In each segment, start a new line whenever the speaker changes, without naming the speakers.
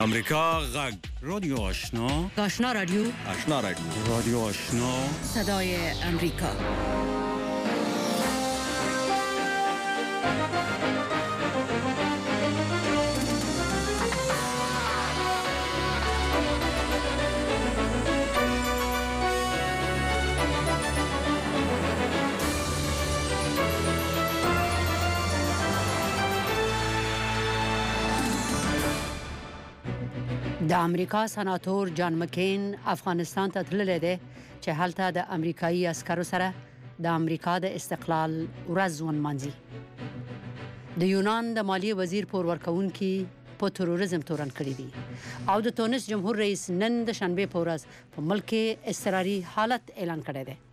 امریکا غږ رادیو آشنا
آشنا رادیو
رادیو آشنا
صدای امریکا. د امریکا سناتور جان مکین افغانستان ته تللی دی چې هلته د امریکایي عسکرو سره د امریکا د استقلال ورځ ونمانځي. د یونان د مالیې وزیر پور ورکوونکي په تروریزم تورن کړي دي او د تونس جمهور رئیس نن د شنبه په ورځ په ملک کې اضطراري حالت اعلان کړی دی.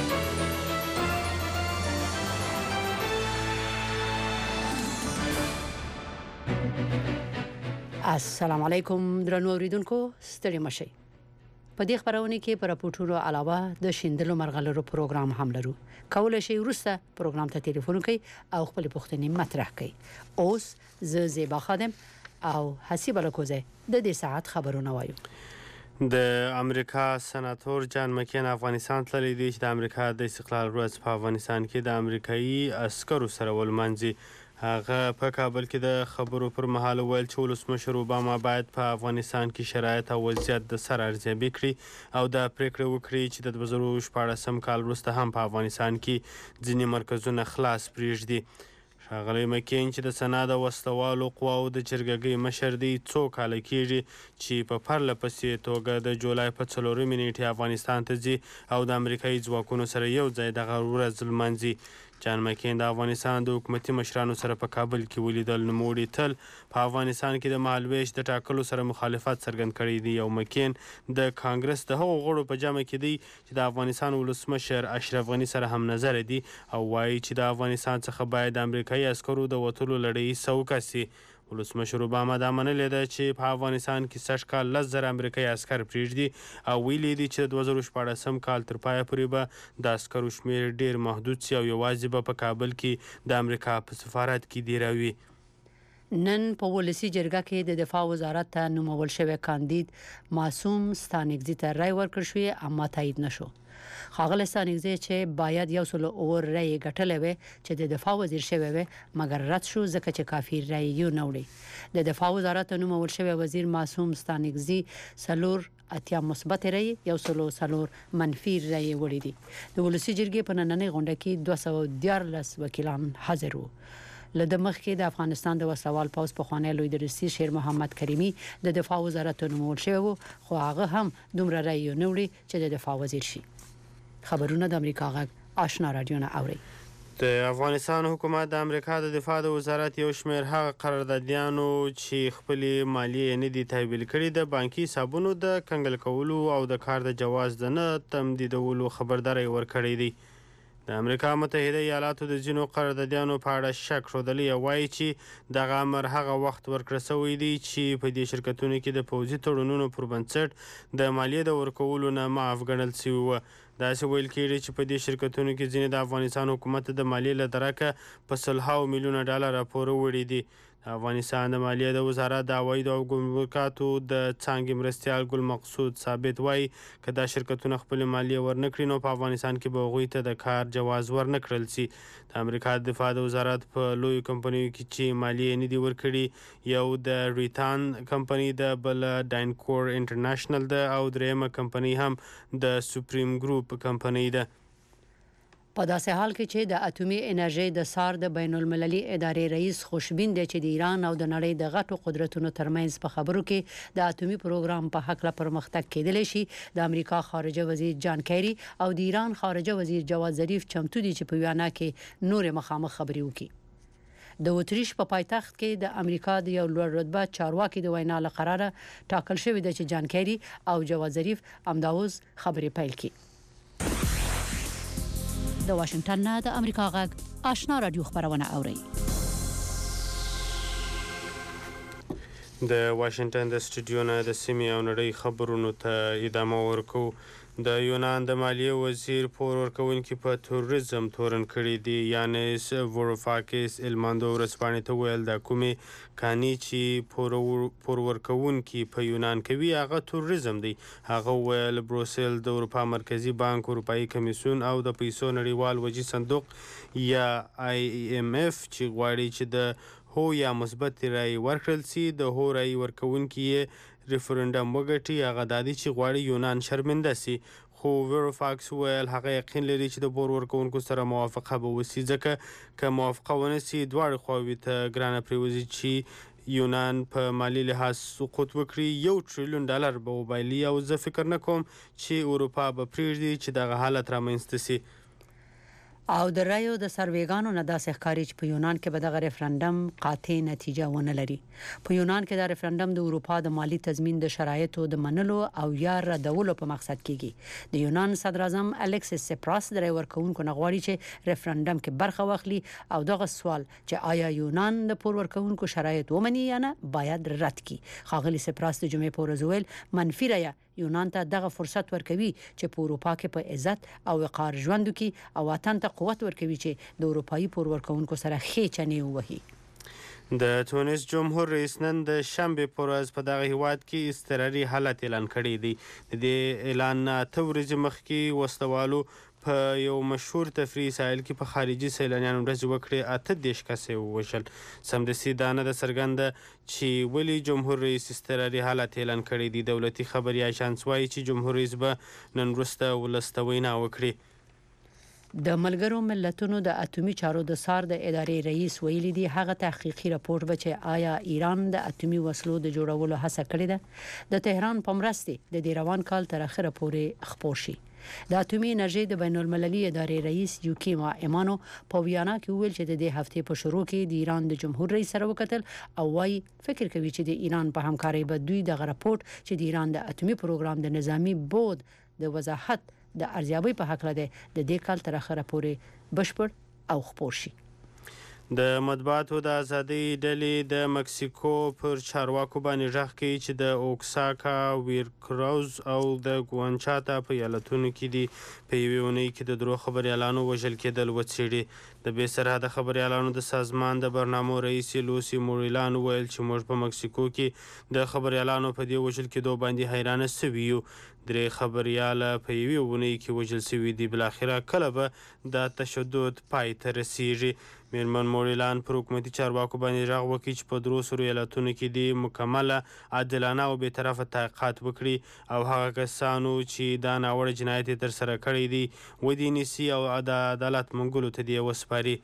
السلام علیکم درنو اوریدونکو، ستړي مشئ. په دې خبرونه کې پر راپورټونو علاوه د شیندلو مرغلرو پروګرام هم لرو. کولای شئ وروسته پروګرام ته ټلیفون وکړئ او خپل پوښتنې مطرح کړئ. اوس زه زیبا خادم او حسیب الکوزه د دې ساعت خبرونه وایو.
د امریکا سناتور جان مکین افغانستان تللی دی چې د امریکا د استقلال ورځ په افغانستان کې د امریکایي عسکرو سره ولمانځي. هغه په کابل کې د خبرو پر مهال ویل چې ولسمشر اوباما باید په افغانستان کې شرایط او وضعیت د سر ارزیابي کړي او دا پریکړه وکړي چې د 2014 کال وروسته هم په افغانستان کې ځینې مرکزونه خلاص پرېږدي. ښاغلی مکین چې د سنا د وسلوالو قواو د جرګګۍ مشر دی، څو کاله کېږي چې په پرله پسې توګه د جولای په 4 نیټې افغانستان ته ځي او د امریکایي ځواکونو سره یو ځای دغه ورځ لمانځي. جان مکین د افغانستان د حکومتي مشرانو سره په کابل کې ولیدل. نوموړي تل په افغانستان کې د مهالویش د ټاکلو سره مخالفت څرګند کړی دی او مکین د کانګرس د هغو غړو په جمع کې دی چې د افغانستان ولسمشر اشرف غني سره هم نظر دي او وایي چې د افغانستان څخه باید د امریکایي عسکرو د وتلو لړۍ سوکه سي. ولسمشر اوباما دا منلې ده چې په افغانستان کې سږ کال 10,000 امریکایي عسکر پرېږدي او ویلي دي چې د 2014 کال تر پایه پورې به د عسکرو شمېر ډېر محدود سي او یوازې به په کابل کې د امریکا په سفارت کې دیروي.
نن په ولسی جرګه کې د دفاع وزارت ته نومول شوی کاندید معصوم ستانکزي ته رای ورکړ شوی اما تایید نشو. ښاغلی ستانکزي چې باید 104 رای ګټلې وي چې د دفاع وزیر شوی وي مګر رد شو ځکه چې کافي رای یې نه وړي. د دفاع وزارت ته نومول شوی وزیر معصوم ستانکزي 4 مثبت رای 104 منفي رای وړي دي. د ولسی جرګې په نننۍ غونډه کې 214 وکیلان حاضر وو. لده مخکې د افغانستان د وسلوال پوځ پخوانی لوی درستي شیر محمد کریمي د دفاع وزارت ته نومول شوی وو خو هغه هم دومره رای نه وړي چې د دفاع وزیر شي. خبرونه د امریکا غږ آشنا رادیو نه اوري.
د افغانستان حکومت د امریکا د دفاع د وزارت یو شمېر هغه قراردادیانو چې خپلې مالیې نه دي تحویل کړي د بانکي حسابونو د کنګل کولو او د کار د جواز د نه تمدیدولو خبرداری ورکړی دی. د امریکا متحده ایالاتو د ځینو قراردادیانو په اړه شک ښودلی او وایي چې دغه امر هغه وخت ورکړه سوی دی چې په دې شرکتونو کې د پوځي تړونونو پر بنسټ د مالیې د ورکولو نه معاف ګڼل سوي وه. داسې ویل کېږي چې په دې شرکتونو کې ځینې د افغانستان حکومت د مالیې له درکه په $100 میلیونه پورې وړي دي. افغانستان د مالیې د وزارت د عوایدو او ګمرکاتو د څانګې مرستیال ګل مقصود ثابت وایي که دا شرکتونه خپلې مالیې ورنکړي نو په افغانستان کې به هغوی ته د کار جواز ورنکړل سي. د امریکا د دفاع د وزارت په لویو کمپنیو کې چې مالیې نه دي ورکړي یو د ریتان کمپنۍ ده، بل ډاینکور انټرنیشنل ده او دریمه کمپنۍ هم د سوپریم ګروپ کمپنۍ ده.
په داسې حال کې چې د اټومي انرژي د سار د بین المللي ادارې رئیس خوشبین دی چې د ایران او د نړۍ د غټو قدرتونو ترمنځ په خبرو کې د اټومي پروګرام په حق له پرمختګ کېدلی شي. د امریکا خارجه وزیر جان کیری او د ایران خارجه وزیر جواد ظریف چمتو دي چې په ویانا کې نور مخامخ خبرې وکړي. د اتریش په پایتخت کې د امریکا د یو لوړ رتبه چارواکي د وینا له قراره ټاکل شوی دی چې جان کیری او جواد ظریف امداوز خبرې پیل کړي. د واشنگټن نه د امریکا غږ آشنا رادیو خبرونه اوري.
د واشنگټن د سټوډیو نه د سیمې او نړۍ خبرونو ته ادامه ورکوو. د یونان د مالیې وزیر پور ورکوونکي په توریزم تورن کړي دي. یانس وروفاکس الماندو ورځپاڼې ته وویل د کومې کانې چې پور ورکوونکي په یونان کوي هغه توریزم دی. هغه وویل بروسل د اروپا مرکزي بانک، اروپایي کمیسیون او د پیسو نړیوال وجې صندوق یا IMF چې غواړي چې د هو یا مثبت رای ورکړل سي. د هو رای ورکوونکي یې ریفرنډم وګټي. هغه دا دی چې غواړي یونان شرمنده سي. خو ویروفاکس ویل هغه یقین لري چې د پور ورکوونکو سره موافقه به وسي، ځکه که موافقه ونه سي دواړې خواوې ته ګرانه پرېوځي چې یونان په مالي لحاظ سقوط وکړي. $1 تریلیون به وبایلي او زه فکر نه کوم چې اروپا به پرېږدي چې دغه حالت رامنځته سي.
او د رایو د سروېګانو نه داسې ښکاري چې په یونان کې به دغه ریفرنډم قاطع نتیجه ونه لري. په یونان کې دا ریفرنډم د اروپا د مالی تضمین د شرایطو د منلو او یا ردولو په مقصد کېږي. د یونان صدر اعظم الکسیس سپراس د رای ورکوونکو نه غواړي چې ریفرنډم کې برخه واخلي او دغه سوال چې آیا یونان د پور ورکوونکو شرایط ومني یا نه باید رد کړي. ښاغلي سپراس د جمعې په ورځ ویل منفي رایه یونان ته دغه فرصت ورکوي چې په اروپا کې په عزت او وقار ژوند وکړي او وطن ته قوت ورکوي چې د اروپایي پور ورکوونکو سره ښې چنې ووهي.
د تونس جمهور رئیس نن د شنبې په ورځ په دغه هیواد کې اضطراري حالت اعلان کړی دی. د دې اعلان نه 8 ورځې مخکې وسلوالو په یو مشهور تفریحي ساحل کې په خارجي سیلانیانو ډزې وکړې. 18 کسې ووژل. سمدستي دا نه ده څرګنده چې ولې جمهور رئیس اضطراري حالت اعلان کړی دی. دولتي خبري اژانس وایي چې جمهور رئیس به نن وروسته ولس ته وینا وکړي.
د ملګرو ملتونو د اټومي چارو د سار د ادارې رئیس ویلي دی هغه تحقیقي راپور به چې آیا ایران د اټومي وسلو د جوړولو هڅه کړې ده د تهران په مرسته د روان کال تر اخره پورې خپور شي. د اټومي انرژي د بین المللي ادارې رئیس یوکیما ایمانو په ویانا کې ویل چې د دې هفته په شروع کې د ایران د جمهور رئیس سره وکتل او وايي فکر کوي چې د ایران په همکارۍ به دوی د راپورټ چې د ایران د اټومي پروګرام د نظامی بورډ د وضاحت د ارزیابۍ په حق لري د دې کال تر اخره پورې بشپړ او خپور شي.
د مطبوعاتو د ازادۍ ډلې د مکسیکو پر چارواکو باندې غږ کوي چې د اوکساکا، ویرکراوز او د ګوانچاتا په ایالتونو کې دي په یوې اونۍ کې د درو خبریالانو وژل کېدل وڅېړي. د بې سرحده خبریالانو د سازمان د برنامو رئیس لوسی موریلان ویل چې موږ په مکسیکو کې د خبریالانو په دې وژل کېدو باندې حیرانه سوي یو. 3 خبریاله په یوې اونۍ کې وژل سوي دي. بالاخره کله به دا تشدد پای ته رسیږي. میرمن موریلان پر حکومتي چارواکو باندې غږ وکړي چې په 300 ایالتونو کې دې مکمله عادلانه او بېطرفه تحقیقات وکړي او هغه کسانو چې دا ناوړه جنایت یې ترسره کړی دي ودې نیسي او د عدالت منګولو ته دې وسپاري.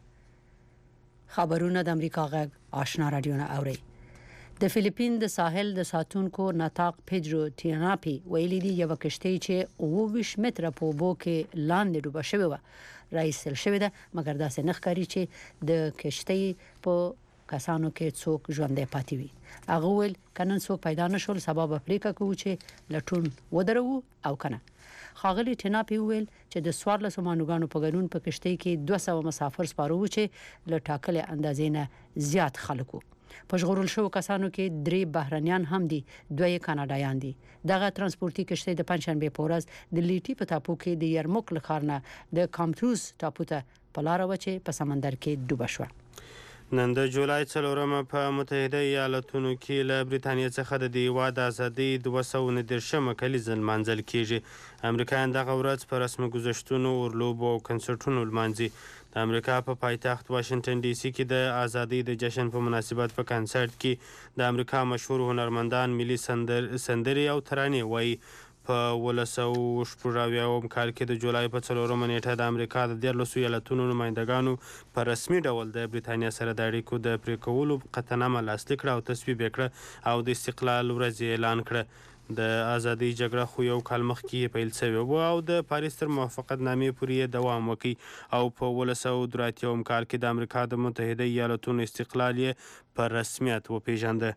خبرونه د امریکا غږ آشنا رادیو نه اوري. د فلیپین د ساحل د ساتونکو ناتاق پیدرو تیناپی ویلي دی یو کشتۍ چې 22 متره په اوبو کې لاندې ډوبه شوې وه رایسل شوې ده، مګر داسې نه ښکاري چې د کشتۍ په کسانو کې څوک ژوندی پاتې وي. هغه ویل کنن څوک پیدا نشول سبا به پریکړه کوو چې لټون ودرو او کنه. ښاغلي ټیناپی ویل چې د 14 مانوګانو په ګډون په کشتۍ کې 200 مسافر سپارو چې له ټاکلې اندازې نه زیات خلکو. په ژغورل شو کسانو کې 3 بهرنیان هم دي، 2 کاناډایان دي. دغه ترانسپورتي کشتۍ د پنځشنبه په ورځ د لیټي په ټاپو کې د یرموک لخرنه د کامتروس ټاپو ته په لار وچه په سمندر کې ډوبه شو.
نن د جولای 4 په متحده ایالاتونو کې له بریتانیا څخه د هیواد ازادۍ 219 کلیزه لمانځل کیږي. امریکایان دغه ورځ په رسمي ګذشتونو، اورلوبو او کنسرټونو لمانځي. د امریکا په پایتخت واشنگټن ډي سي کې د ازادۍ د جشن په مناسبت په کنسرت کې د امریکا مشهور هنرمندان ملي سندرې او ترانې وایي. په 1980 کال کې د جولای په 4 نیټه د امریکا د 13 ایالتونو نمایندګانو په رسمي ډول د بریتانیا سره د اړیکو د پرې کولو قطعنامه لاسلیک کړه او تصویب یې کړه او د استقلال ورځ اعلان کړه. د ازادۍ جګړه خو یو کال مخکې پیل شوې وه او د پاریس تر موافقتنامې پورې دوام وکړي او په 1983 کال کې د امریکا د متحده ایالتونو استقلال یې په رسمیت وپیژانده.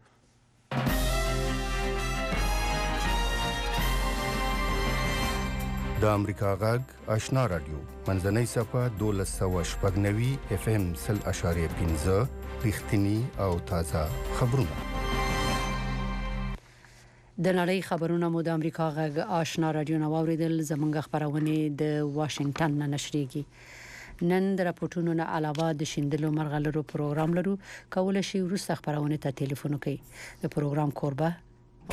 د امریکا غږ آشنا رادیو منځنۍ صفحه 1290 FM 0.5 رښتینی او تازه خبرونه.
د نړۍ خبرونه مو د امریکا غږ آشنا رادیو نو اوریدل زمونږ خبرونه د واشنگټن نه نشریږي. نن د راپورټونو نه علاوه د شیندلو مرغلرو پروګرام لرو. کول شي ورسته خبرونه ته ټلیفون کوي. د پروګرام کوربه